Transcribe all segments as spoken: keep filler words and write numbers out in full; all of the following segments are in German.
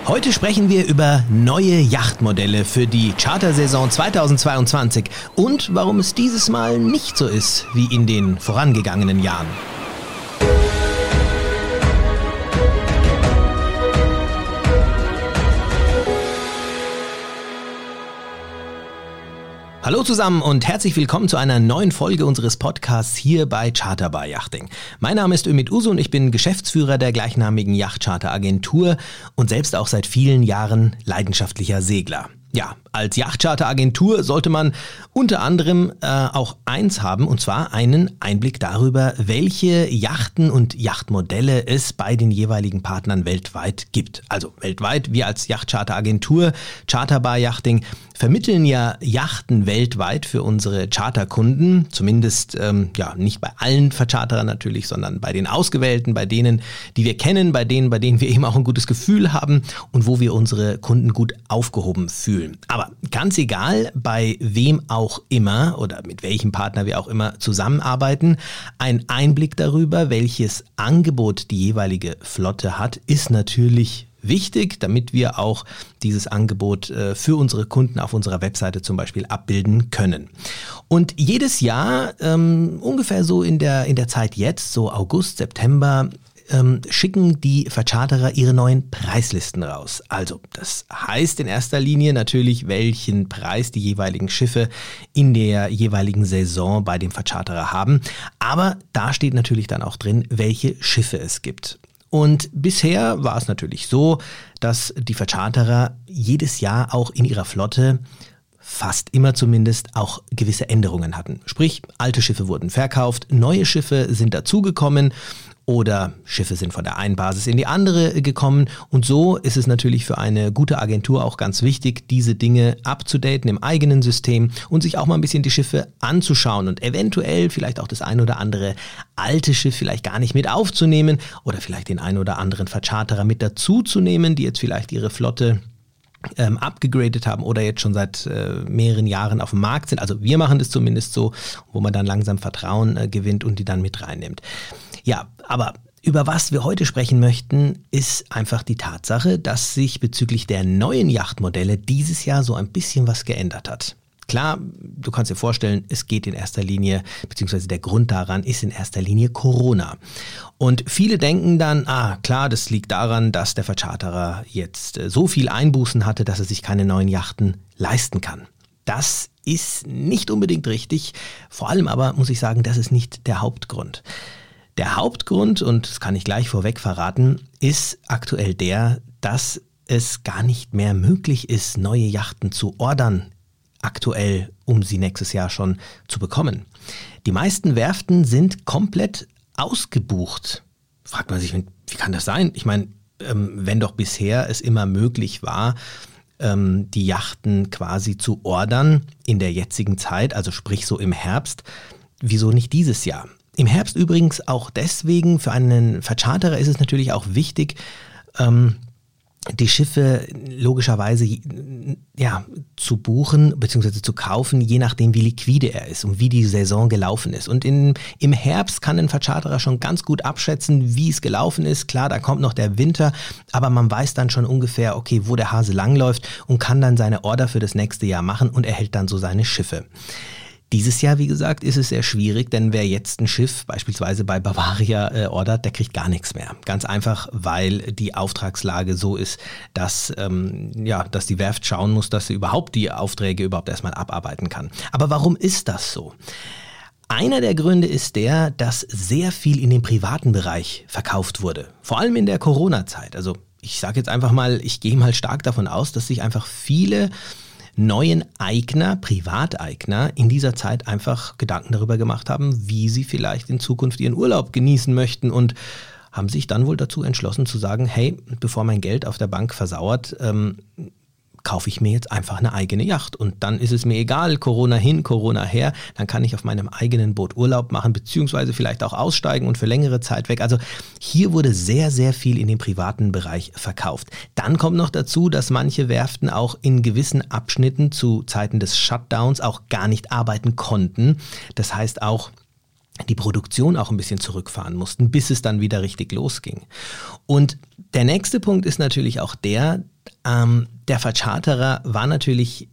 Heute sprechen wir über neue Yachtmodelle für die Chartersaison zweitausendzweiundzwanzig und warum es dieses Mal nicht so ist wie in den vorangegangenen Jahren. Hallo zusammen und herzlich willkommen zu einer neuen Folge unseres Podcasts hier bei Charterbar Yachting. Mein Name ist Ümit Usu und ich bin Geschäftsführer der gleichnamigen Yachtcharteragentur und selbst auch seit vielen Jahren leidenschaftlicher Segler. Ja, als Yachtcharteragentur sollte man unter anderem äh, auch eins haben, und zwar einen Einblick darüber, welche Yachten und Yachtmodelle es bei den jeweiligen Partnern weltweit gibt. Also weltweit, wir als Yachtcharteragentur, Charterbar Yachting, vermitteln ja Yachten weltweit für unsere Charterkunden, zumindest ähm, ja nicht bei allen Vercharterern natürlich, sondern bei den Ausgewählten, bei denen, die wir kennen, bei denen, bei denen wir eben auch ein gutes Gefühl haben und wo wir unsere Kunden gut aufgehoben fühlen. Aber ganz egal, bei wem auch immer oder mit welchem Partner wir auch immer zusammenarbeiten, ein Einblick darüber, welches Angebot die jeweilige Flotte hat, ist natürlich wichtig, damit wir auch dieses Angebot äh, für unsere Kunden auf unserer Webseite zum Beispiel abbilden können. Und jedes Jahr, ähm, ungefähr so in der, in der Zeit jetzt, so August, September, ähm, schicken die Vercharterer ihre neuen Preislisten raus. Also das heißt in erster Linie natürlich, welchen Preis die jeweiligen Schiffe in der jeweiligen Saison bei dem Vercharterer haben. Aber da steht natürlich dann auch drin, welche Schiffe es gibt. Und bisher war es natürlich so, dass die Vercharterer jedes Jahr auch in ihrer Flotte fast immer zumindest auch gewisse Änderungen hatten. Sprich, alte Schiffe wurden verkauft, neue Schiffe sind dazugekommen oder Schiffe sind von der einen Basis in die andere gekommen. Und so ist es natürlich für eine gute Agentur auch ganz wichtig, diese Dinge abzudaten im eigenen System und sich auch mal ein bisschen die Schiffe anzuschauen und eventuell vielleicht auch das ein oder andere alte Schiff vielleicht gar nicht mit aufzunehmen oder vielleicht den ein oder anderen Vercharterer mit dazuzunehmen, die jetzt vielleicht ihre Flotte ähm, abgegradet haben oder jetzt schon seit äh, mehreren Jahren auf dem Markt sind. Also wir machen das zumindest so, wo man dann langsam Vertrauen äh, gewinnt und die dann mit reinnimmt. Ja, aber über was wir heute sprechen möchten, ist einfach die Tatsache, dass sich bezüglich der neuen Yachtmodelle dieses Jahr so ein bisschen was geändert hat. Klar, du kannst dir vorstellen, es geht in erster Linie, beziehungsweise der Grund daran ist in erster Linie Corona. Und viele denken dann, ah klar, das liegt daran, dass der Vercharterer jetzt so viel Einbußen hatte, dass er sich keine neuen Yachten leisten kann. Das ist nicht unbedingt richtig, vor allem aber muss ich sagen, das ist nicht der Hauptgrund. Der Hauptgrund, und das kann ich gleich vorweg verraten, ist aktuell der, dass es gar nicht mehr möglich ist, neue Yachten zu ordern, aktuell, um sie nächstes Jahr schon zu bekommen. Die meisten Werften sind komplett ausgebucht. Fragt man sich, wie kann das sein? Ich meine, wenn doch bisher es immer möglich war, die Yachten quasi zu ordern in der jetzigen Zeit, also sprich so im Herbst, wieso nicht dieses Jahr? Im Herbst übrigens auch deswegen, für einen Vercharterer ist es natürlich auch wichtig, ähm, die Schiffe logischerweise ja, zu buchen bzw. zu kaufen, je nachdem wie liquide er ist und wie die Saison gelaufen ist. Und in, im Herbst kann ein Vercharterer schon ganz gut abschätzen, wie es gelaufen ist. Klar, da kommt noch der Winter, aber man weiß dann schon ungefähr, okay, wo der Hase langläuft und kann dann seine Order für das nächste Jahr machen und erhält dann so seine Schiffe. Dieses Jahr, wie gesagt, ist es sehr schwierig, denn wer jetzt ein Schiff beispielsweise bei Bavaria äh, ordert, der kriegt gar nichts mehr. Ganz einfach, weil die Auftragslage so ist, dass, ähm, ja, dass die Werft schauen muss, dass sie überhaupt die Aufträge überhaupt erstmal abarbeiten kann. Aber warum ist das so? Einer der Gründe ist der, dass sehr viel in den privaten Bereich verkauft wurde. Vor allem in der Corona-Zeit. Also ich sage jetzt einfach mal, ich gehe mal stark davon aus, dass sich einfach viele neuen Eigner, Privateigner in dieser Zeit einfach Gedanken darüber gemacht haben, wie sie vielleicht in Zukunft ihren Urlaub genießen möchten und haben sich dann wohl dazu entschlossen zu sagen, hey, bevor mein Geld auf der Bank versauert, ähm, kaufe ich mir jetzt einfach eine eigene Yacht und dann ist es mir egal, Corona hin, Corona her, dann kann ich auf meinem eigenen Boot Urlaub machen, beziehungsweise vielleicht auch aussteigen und für längere Zeit weg. Also hier wurde sehr, sehr viel in den privaten Bereich verkauft. Dann kommt noch dazu, dass manche Werften auch in gewissen Abschnitten zu Zeiten des Shutdowns auch gar nicht arbeiten konnten. Das heißt auch, die Produktion auch ein bisschen zurückfahren mussten, bis es dann wieder richtig losging. Und der nächste Punkt ist natürlich auch der, ähm, der Vercharterer war natürlich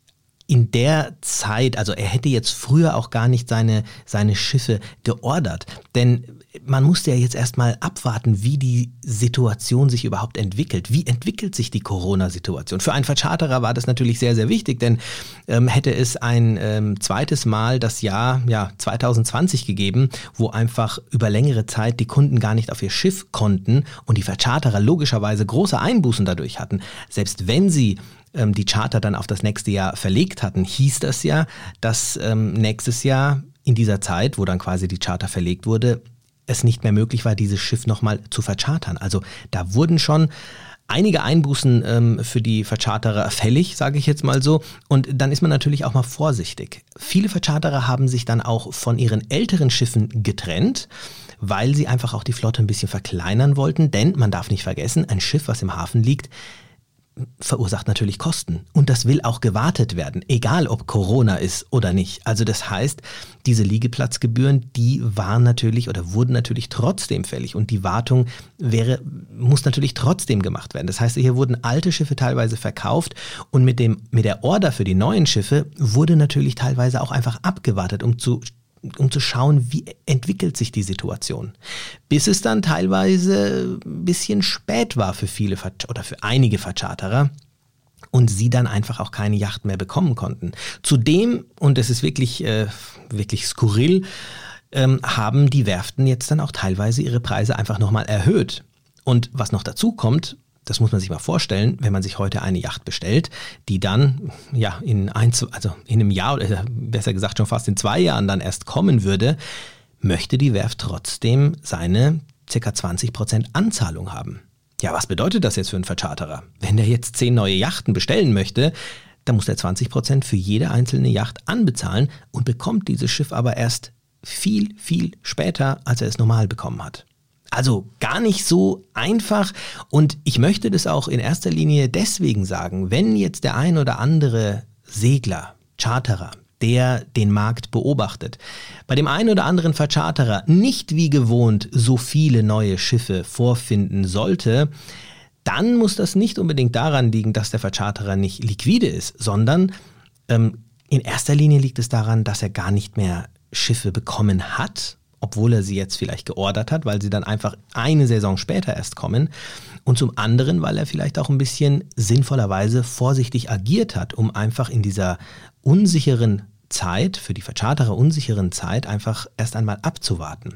in der Zeit, also er hätte jetzt früher auch gar nicht seine, seine Schiffe geordert, denn man musste ja jetzt erstmal abwarten, wie die Situation sich überhaupt entwickelt. Wie entwickelt sich die Corona-Situation? Für einen Vercharterer war das natürlich sehr, sehr wichtig, denn ähm, hätte es ein ähm, zweites Mal das Jahr ja, zwanzig zwanzig gegeben, wo einfach über längere Zeit die Kunden gar nicht auf ihr Schiff konnten und die Vercharterer logischerweise große Einbußen dadurch hatten, selbst wenn sie ähm, die Charter dann auf das nächste Jahr verlegt hatten, hieß das ja, dass ähm, nächstes Jahr in dieser Zeit, wo dann quasi die Charter verlegt wurde, es nicht mehr möglich war, dieses Schiff nochmal zu verchartern. Also da wurden schon einige Einbußen ähm, für die Vercharterer fällig, sage ich jetzt mal so. Und dann ist man natürlich auch mal vorsichtig. Viele Vercharterer haben sich dann auch von ihren älteren Schiffen getrennt, weil sie einfach auch die Flotte ein bisschen verkleinern wollten. Denn man darf nicht vergessen, ein Schiff, was im Hafen liegt, verursacht natürlich Kosten. Und das will auch gewartet werden, egal ob Corona ist oder nicht. Also das heißt, diese Liegeplatzgebühren, die waren natürlich oder wurden natürlich trotzdem fällig. Und die Wartung wäre, muss natürlich trotzdem gemacht werden. Das heißt, hier wurden alte Schiffe teilweise verkauft und mit dem, mit der Order für die neuen Schiffe wurde natürlich teilweise auch einfach abgewartet, um zu um zu schauen, wie entwickelt sich die Situation. Bis es dann teilweise ein bisschen spät war für viele oder für einige Vercharterer und sie dann einfach auch keine Yacht mehr bekommen konnten. Zudem, und es ist wirklich, äh, wirklich skurril, ähm, haben die Werften jetzt dann auch teilweise ihre Preise einfach nochmal erhöht. Und was noch dazu kommt, das muss man sich mal vorstellen, wenn man sich heute eine Yacht bestellt, die dann ja in ein, also in einem Jahr oder besser gesagt schon fast in zwei Jahren dann erst kommen würde, möchte die Werft trotzdem seine ca. zwanzig Prozent Anzahlung haben. Ja, was bedeutet das jetzt für einen Vercharterer? Wenn der jetzt zehn neue Yachten bestellen möchte, dann muss er zwanzig Prozent für jede einzelne Yacht anbezahlen und bekommt dieses Schiff aber erst viel, viel später, als er es normal bekommen hat. Also gar nicht so einfach und ich möchte das auch in erster Linie deswegen sagen, wenn jetzt der ein oder andere Segler, Charterer, der den Markt beobachtet, bei dem einen oder anderen Vercharterer nicht wie gewohnt so viele neue Schiffe vorfinden sollte, dann muss das nicht unbedingt daran liegen, dass der Vercharterer nicht liquide ist, sondern ähm, in erster Linie liegt es daran, dass er gar nicht mehr Schiffe bekommen hat, obwohl er sie jetzt vielleicht geordert hat, weil sie dann einfach eine Saison später erst kommen. Und zum anderen, weil er vielleicht auch ein bisschen sinnvollerweise vorsichtig agiert hat, um einfach in dieser unsicheren Zeit, für die Vercharterer unsicheren Zeit, einfach erst einmal abzuwarten.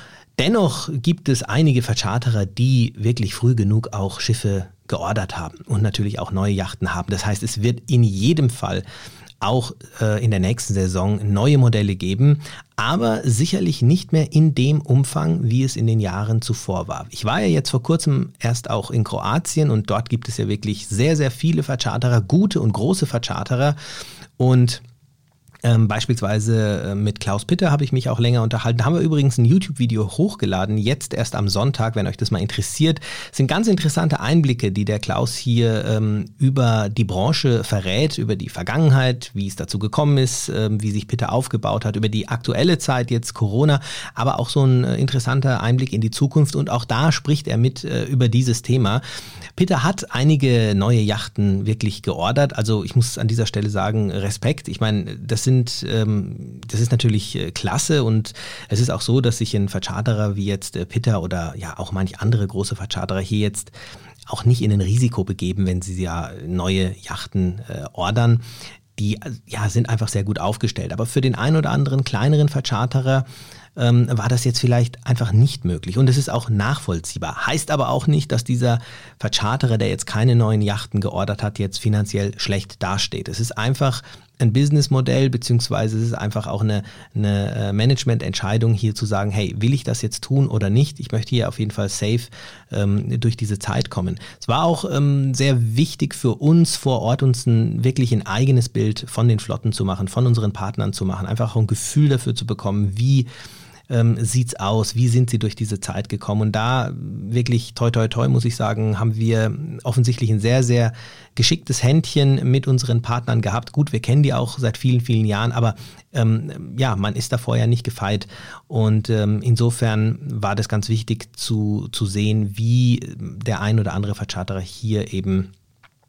Dennoch gibt es einige Vercharterer, die wirklich früh genug auch Schiffe geordert haben und natürlich auch neue Yachten haben. Das heißt, es wird in jedem Fall auch äh, in der nächsten Saison neue Modelle geben, aber sicherlich nicht mehr in dem Umfang, wie es in den Jahren zuvor war. Ich war ja jetzt vor kurzem erst auch in Kroatien und dort gibt es ja wirklich sehr, sehr viele Vercharterer, gute und große Vercharterer und Ähm, beispielsweise äh, mit Klaus Pitter habe ich mich auch länger unterhalten. Da haben wir übrigens ein YouTube-Video hochgeladen, jetzt erst am Sonntag, wenn euch das mal interessiert. Es sind ganz interessante Einblicke, die der Klaus hier ähm, über die Branche verrät, über die Vergangenheit, wie es dazu gekommen ist, ähm, wie sich Pitter aufgebaut hat, über die aktuelle Zeit, jetzt Corona, aber auch so ein äh, interessanter Einblick in die Zukunft und auch da spricht er mit äh, über dieses Thema. Pitter hat einige neue Yachten wirklich geordert, also ich muss an dieser Stelle sagen, Respekt. Ich meine, das sind, ähm, das ist natürlich äh, klasse und es ist auch so, dass sich ein Vercharterer wie jetzt äh, Pitter oder ja auch manch andere große Vercharterer hier jetzt auch nicht in ein Risiko begeben, wenn sie ja neue Yachten äh, ordern. Die ja, sind einfach sehr gut aufgestellt. Aber für den einen oder anderen kleineren Vercharterer ähm, war das jetzt vielleicht einfach nicht möglich. Und es ist auch nachvollziehbar. Heißt aber auch nicht, dass dieser Vercharterer, der jetzt keine neuen Yachten geordert hat, jetzt finanziell schlecht dasteht. Es ist einfach ein Businessmodell, beziehungsweise es ist einfach auch eine, eine Managemententscheidung hier zu sagen, hey, will ich das jetzt tun oder nicht? Ich möchte hier auf jeden Fall safe ähm, durch diese Zeit kommen. Es war auch ähm, sehr wichtig für uns vor Ort, uns ein, wirklich ein eigenes Bild von den Flotten zu machen, von unseren Partnern zu machen, einfach auch ein Gefühl dafür zu bekommen, wie Ähm, sieht's aus, wie sind sie durch diese Zeit gekommen und da wirklich toi toi toi muss ich sagen, haben wir offensichtlich ein sehr, sehr geschicktes Händchen mit unseren Partnern gehabt. Gut, wir kennen die auch seit vielen, vielen Jahren, aber ähm, ja, man ist davor ja nicht gefeit und ähm, insofern war das ganz wichtig zu, zu sehen, wie der ein oder andere Vercharterer hier eben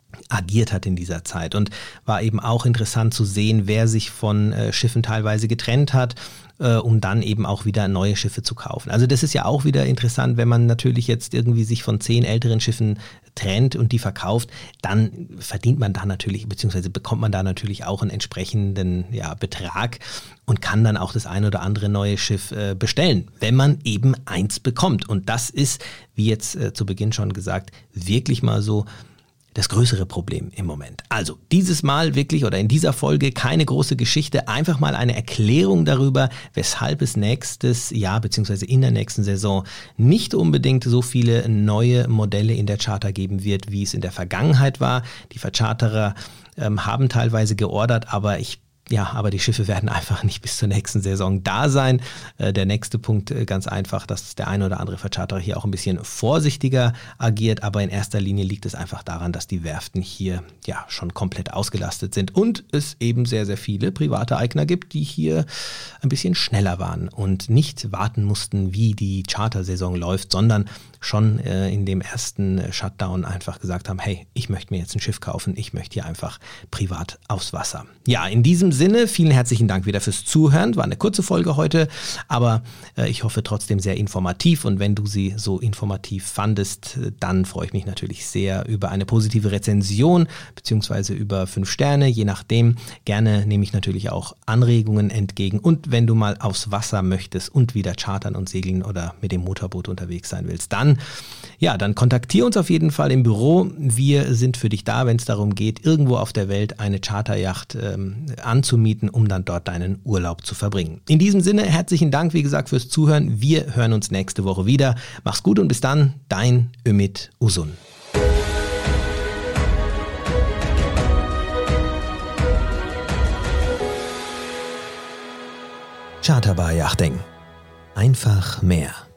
agiert hat in dieser Zeit. Und war eben auch interessant zu sehen, wer sich von äh, Schiffen teilweise getrennt hat, äh, um dann eben auch wieder neue Schiffe zu kaufen. Also das ist ja auch wieder interessant, wenn man natürlich jetzt irgendwie sich von zehn älteren Schiffen trennt und die verkauft, dann verdient man da natürlich, beziehungsweise bekommt man da natürlich auch einen entsprechenden ja, Betrag und kann dann auch das ein oder andere neue Schiff äh, bestellen, wenn man eben eins bekommt. Und das ist, wie jetzt äh, zu Beginn schon gesagt, wirklich mal so das größere Problem im Moment. Also dieses Mal wirklich oder in dieser Folge keine große Geschichte, einfach mal eine Erklärung darüber, weshalb es nächstes Jahr bzw. in der nächsten Saison nicht unbedingt so viele neue Modelle in der Charter geben wird, wie es in der Vergangenheit war. Die Vercharterer ähm, haben teilweise geordert, aber ich Ja, aber die Schiffe werden einfach nicht bis zur nächsten Saison da sein. Äh, der nächste Punkt äh, ganz einfach, dass der ein oder andere Vercharterer hier auch ein bisschen vorsichtiger agiert, aber in erster Linie liegt es einfach daran, dass die Werften hier ja schon komplett ausgelastet sind und es eben sehr, sehr viele private Eigner gibt, die hier ein bisschen schneller waren und nicht warten mussten, wie die Chartersaison läuft, sondern schon äh, in dem ersten Shutdown einfach gesagt haben, hey, ich möchte mir jetzt ein Schiff kaufen, ich möchte hier einfach privat aufs Wasser. Ja, in diesem Sinne, vielen herzlichen Dank wieder fürs Zuhören. War eine kurze Folge heute, aber äh, ich hoffe trotzdem sehr informativ und wenn du sie so informativ fandest, dann freue ich mich natürlich sehr über eine positive Rezension beziehungsweise über fünf Sterne, je nachdem. Gerne nehme ich natürlich auch Anregungen entgegen und wenn du mal aufs Wasser möchtest und wieder chartern und segeln oder mit dem Motorboot unterwegs sein willst, dann ja, dann kontaktiere uns auf jeden Fall im Büro. Wir sind für dich da, wenn es darum geht, irgendwo auf der Welt eine Charteryacht ähm, anzumieten, um dann dort deinen Urlaub zu verbringen. In diesem Sinne, herzlichen Dank, wie gesagt, fürs Zuhören. Wir hören uns nächste Woche wieder. Mach's gut und bis dann, dein Ümit Uzun. Charter Bar Yachting. Einfach mehr.